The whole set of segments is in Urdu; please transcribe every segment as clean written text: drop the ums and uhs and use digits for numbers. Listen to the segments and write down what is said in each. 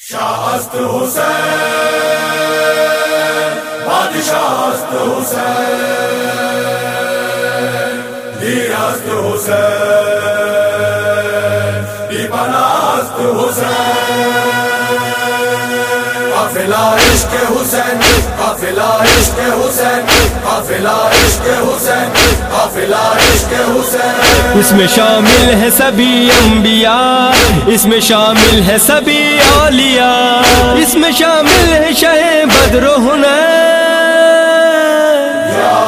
شاہ است حسین بادشاہ است حسین دیر است حسین بیپناہ است حسین قافلہ عشق حسین قافلہ عشق حسین قافلہ عشق حسین قافلہ عشق حسین اس میں شامل ہے سبھی انبیاء، اس میں شامل ہے سبھی اولیاء، اس میں شامل ہے شہ بدر و حنین یا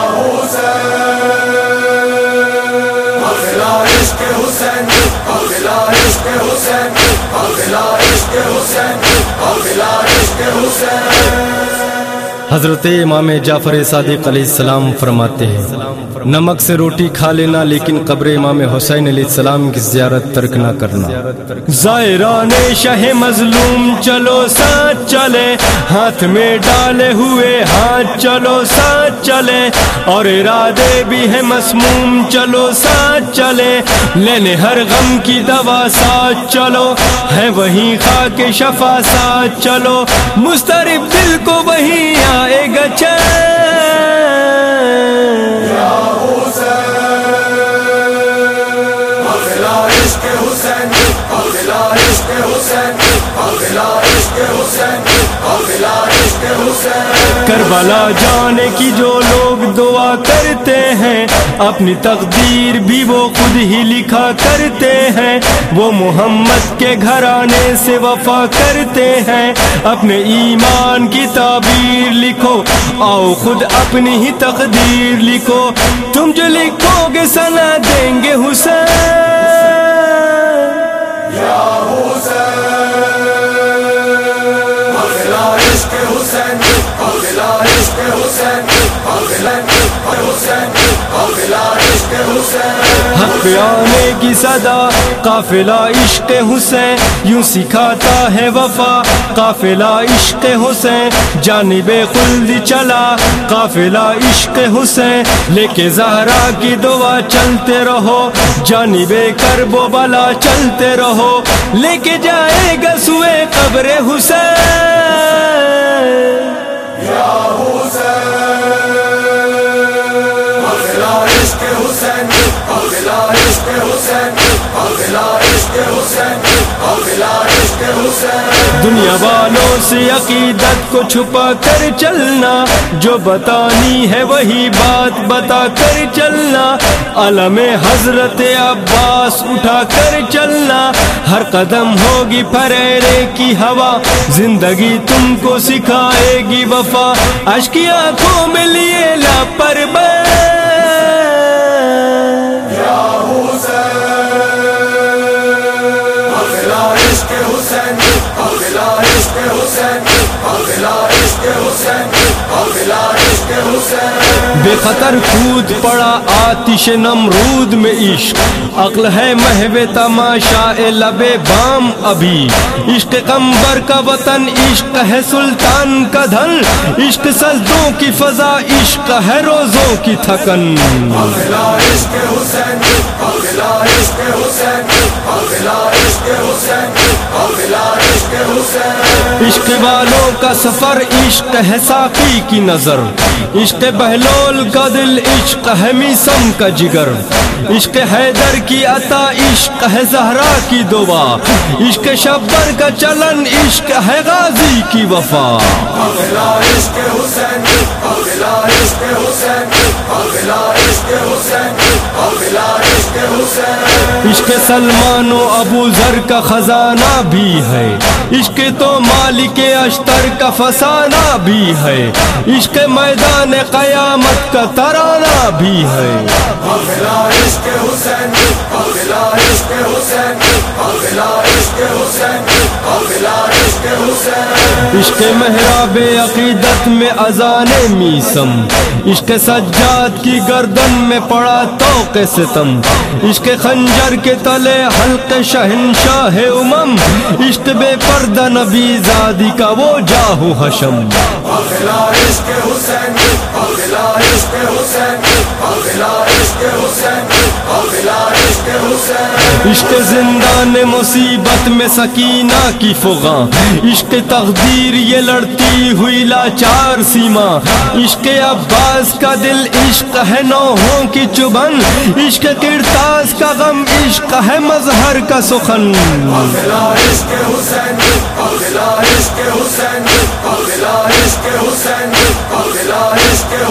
حسین قافلہ عشق حسین قافلہ عشق حسین قافلہ عشق حسین قافلہ عشق حسین۔ حضرت امام جعفر صادق علیہ السلام فرماتے ہیں نمک سے روٹی کھا لینا لیکن قبر امام حسین علیہ السلام کی زیارت ترک نہ کرنا۔ زائران شہ مظلوم چلو ساتھ چلے، ہاتھ میں ڈالے ہوئے ہاتھ چلو ساتھ چلے، اور ارادے بھی ہے مسموم چلو ساتھ چلے، لینے ہر غم کی دوا ساتھ چلو، ہے وہیں خاک شفا ساتھ چلو، مضطرب دل کو وہیں آئے گا چین یا حسین قافلہ عشق حسین قافلہ عشق حسین قافلہ عشق حسین قافلہ عشق حسین۔ کربلا جانے کی جو لوگ دعا کرتے ہیں، اپنی تقدیر بھی وہ خود ہی لکھا کرتے ہیں، وہ محمد کے گھرانے سے وفا کرتے ہیں، اپنے ایمان کی تعبیر لکھو، آؤ خود اپنی ہی تقدیر لکھو، تم جو لکھو گے سنا دیں گے حسین یا حسین قافلہ عشق حسین قافلہ عشق حسین قافلہ حسین قافلہ عشق حسین۔ حق آنے کی صدا قافلہ عشق حسین یوں سکھاتا ہے وفا، قافلہ عشق حسین جانب خلد چلا، قافلہ عشق حسین لے کے زہرا کی دعا چلتے رہو، جانب کرب و بلا چلتے رہو، لے کے جائے گا سوئے قبر حسین یا حسین قافلہ عشق حسین قافلہ عشق حسین قافلہ عشق حسین قافلہ عشق حسین۔ دنیا والوں سے عقیدت کو چھپا کر چلنا، جو بتانی ہے وہی بات بتا کر چلنا، علم حضرت عباس اٹھا کر چلنا، ہر قدم ہوگی پھریرے کی ہوا، زندگی تم کو سکھائے گی وفا، اشک کی آنکھوں میں لیے لاپرواہ یا حسین قافلہ عشق حسین قافلہ عشق حسین قافلہ عشق حسین قافلہ عشق حسین۔ بے خطر کود پڑا آتش نمرود میں عشق، عقل ہے محو تماشا لب بام ابھی، عشق قمبر کا وطن عشق ہے سلطان کا دھن، عشق سجدوں کی فضا عشق ہے روزوں کی تھکن، قافلہ عشق حسین قافلہ عشق حسین قافلہ عشق حسین قافلہ عشق حسین۔ عشق والوں کا سفر عشق ہے ساقی کی نظر، عشق بہلول کا دل عشق ہے میسم کا جگر، عشق حیدر کی عطا عشق ہے زہرا کی دعا، عشق شبر کا چلن عشق ہے غازی کی وفا، قافلہ عشق حسین قافلہ عشق حسین قافلہ عشق حسین قافلہ عشق حسین۔ عشق سلمان و ابو ذر کا خزانہ بھی ہے، عشق تو مالک اشتر کا فسانہ بھی ہے، عشق میدان قیامت کا ترانہ بھی ہے، قافلہ عشق حسین قافلہ عشق حسین قافلہ عشق حسین قافلہ عشق حسین۔ عشق محراب عقیدت میں اذان میسم، عشق سجاد کی گردن میں پڑا طوق ستم، عشق خنجر کے تلے حلق شہنشاہ امم، عشق بے پردہ نبی زادی کا وہ جاہ و حشم، قافلہ عشق حسین قافلہ عشق حسین قافلہ عشق حسین قافلہ عشق حسین عشق زندان مصیبت میں سکینہ کی فغاں عشق تقدیر یہ لڑتی ہوئی لاچار سیما عشق عباس کا دل عشق ہے نوحوں کی چبن عشق کرتاز کا غم عشق ہے مظہر کا سخن قافلہ عشق حسین قافلہ عشق حسین قافلہ عشق حسین قافلہ عشق